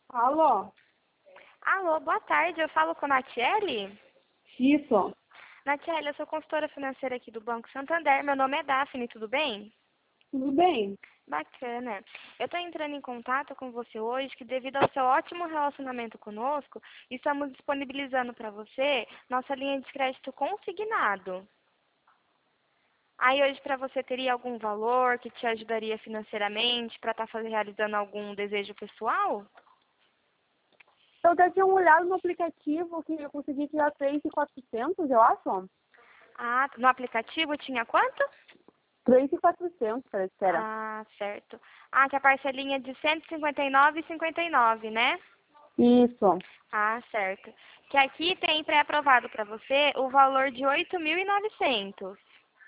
Alô? Alô, boa tarde. Eu falo com a Natiele? Isso. Natiele, eu sou consultora financeira aqui do Banco Santander. Meu nome é Daphne, tudo bem? Tudo bem? Bacana. Eu estou entrando em contato com você hoje que, devido ao seu ótimo relacionamento conosco, estamos disponibilizando para você nossa linha de crédito consignado. Aí hoje para você teria algum valor que te ajudaria financeiramente para estar realizando algum desejo pessoal? Eu até tinha olhado no aplicativo que eu consegui tirar 3.400, eu acho. Ah, no aplicativo tinha quanto? 3.400, parece que era. Ah, certo. Ah, que a parcelinha de 159,59, né? Isso. Ah, certo. Que aqui tem pré-aprovado para você o valor de 8.900.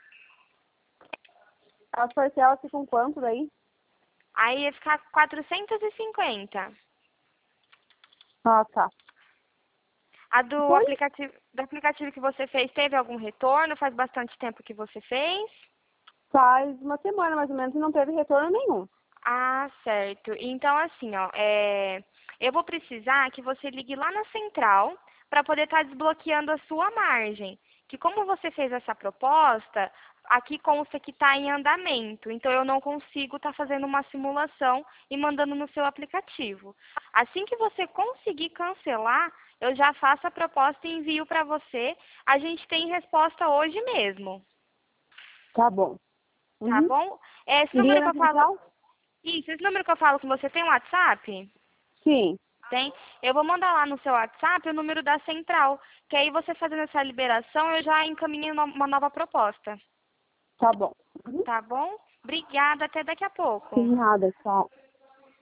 As parcelas ficam quanto daí? Aí ia ficar 450. Ah, tá. A Foi do aplicativo que você fez, teve algum retorno? Faz bastante tempo que você fez? faz uma semana mais ou menos e não teve retorno nenhum. Ah, certo. Então, assim, ó, eu vou precisar que você ligue lá na central para poder estar desbloqueando a sua margem. Que como você fez essa proposta, aqui consta que está em andamento. Então, eu não consigo estar fazendo uma simulação e mandando no seu aplicativo. Assim que você conseguir cancelar, eu já faço a proposta e envio para você. A gente tem resposta hoje mesmo, Tá bom. tá Uhum. bom? Esse Liga número que na eu falo. central? Isso, esse número que eu falo com você tem WhatsApp? Sim. Tem? Eu vou mandar lá no seu WhatsApp o número da central, que aí você fazendo essa liberação, eu já encaminho uma nova proposta. Tá bom. Uhum. Tá bom? Obrigada, até daqui a pouco. Sem nada, tchau.